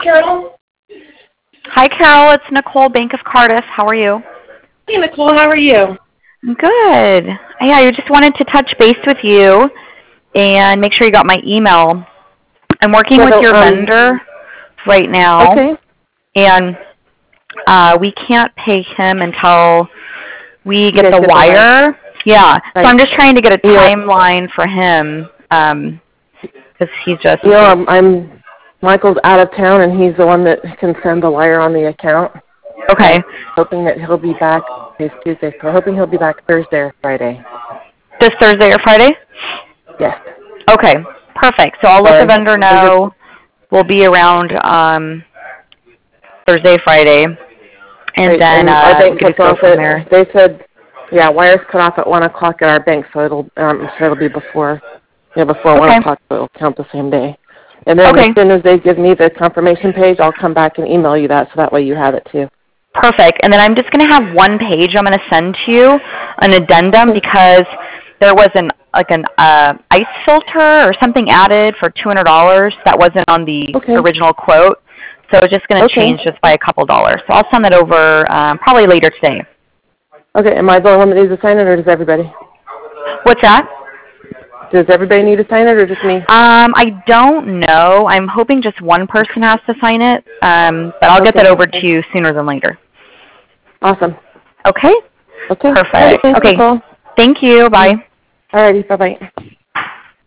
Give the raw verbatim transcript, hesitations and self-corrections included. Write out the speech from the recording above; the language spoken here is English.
Carol. Hi, Carol. It's Nicole, Bank of Cardiff. How are you? Hey, Nicole. How are you? Good. Hey, I just wanted to touch base with you and make sure you got my email. I'm working Yeah, with no, your um, vendor right now, okay. and uh, we can't pay him until we You get guys the get the wire. wire. Yeah, Right. so I'm just trying to get a Yeah. timeline for him because he's just... You know, I'm, I'm, Michael's out of town, and he's the one that can send the wire on the account. Okay. I'm hoping that he'll be back. It's Tuesday, so I'm hoping he'll be back Thursday or Friday. This Thursday or Friday? Yes. Okay, perfect. So I'll let the Sorry. vendor know we'll be around um, Thursday, Friday, and Right. then And our uh, bank we can cuts just go off from at, there. they said, yeah, wires cut off at one o'clock at our bank, so it'll, um, I'm sure it'll be before, yeah, before Okay. one o'clock, so it'll count the same day. And then Okay. as soon as they give me the confirmation page, I'll come back and email you that, so that way you have it too. Perfect. And then I'm just going to have one page I'm going to send to you, an addendum, because there was an like an uh, ice filter or something added for two hundred dollars that wasn't on the Okay. original quote. So it's just going to Okay. change just by a couple dollars. So I'll send that over um, probably later today. Okay, am I the only one that needs to sign it, or does everybody? What's that? Does everybody need to sign it, or just me? Um, I don't know. I'm hoping just one person has to sign it, um, but I'll okay. get that over to you sooner than later. Awesome. Okay? Okay. Perfect. Hey, thanks, okay. Nicole. Thank you. Bye. All righty. Bye-bye.